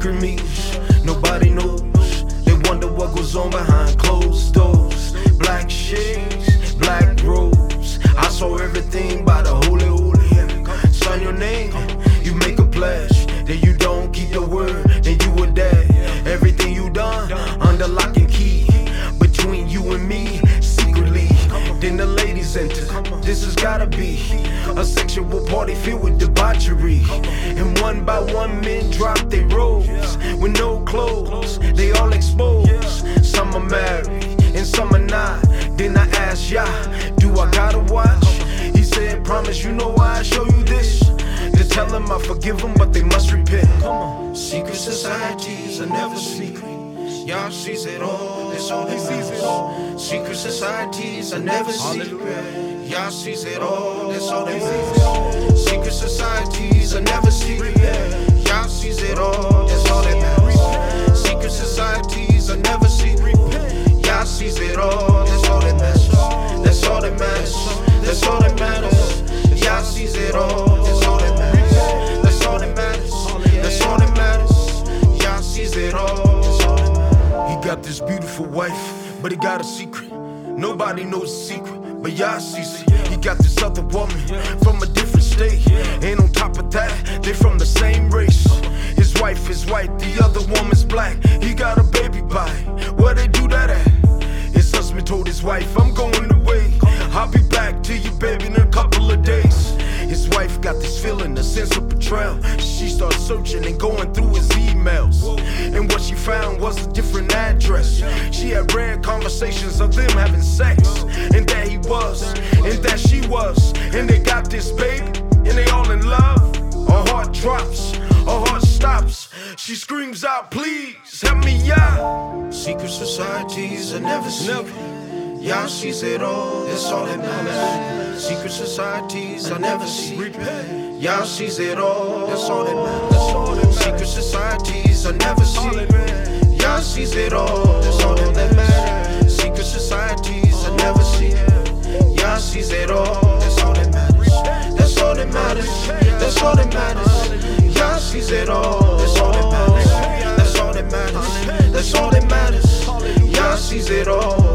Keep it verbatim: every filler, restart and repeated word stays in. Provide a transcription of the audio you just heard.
secret meetings, nobody knows. They wonder what goes on behind closed doors. Black shades, black robes. I saw everything by the holy, holy. Sign your name, you make a pledge. Then you don't keep your word, then you were dead. Everything you done, under lock and key. Between you and me, secretly. Then the ladies enter. This has gotta be a sexual party filled with debauchery. And one by one men drop their robes with no clothes, they all exposed. Some are married and some are not. Then I asked, yeah, do I gotta watch? He said, promise you know why I show you this. To tell them I forgive them, but they must repent. Come on. Secret societies are never secret. Y'all sees it all, that's all he sees it all. Secret societies are never secret. Y'all sees it all, that's all they want. Secret societies are never secret. Y'all sees it all, that's all they matters. Secret societies are never secret. Y'all sees it all, that's all that matters. That's all that matters. That's all that matters. Y'all sees it all, that's all that matters. That's all that matters. That's all that matters. Y'all sees it all. He got this beautiful wife, but he got a secret. Nobody knows the secret, but y'all sees it. He got this other woman from a different state, and on top of that, they from the same race. His wife is white, the other woman's black. He got a baby by where they do that at? His husband told his wife, I'm going away. I'll be back to you, baby, in a couple of days. His wife got this feeling, a sense of betrayal. She started searching and going through his emails, and what she found was a different address. She had read conversations of them having sex, and that he was, and that she was, and they got this baby, and they all in love. Her heart drops, her heart stops. She screams out, please help me out. Secret societies are never secret. Y'all sees it all, that's all that matters. Secret societies are never secret. Y'all sees it all, that's all that matters. Secret societies are never secret. Y'all sees it all, that's all that matters. Secret societies are never secret. Y'all sees it all, that's all that matters. That's all that matters. That's all that matters. Y'all sees it all, that's all that matters. That's all that matters. That's all that matters. Y'all sees it all.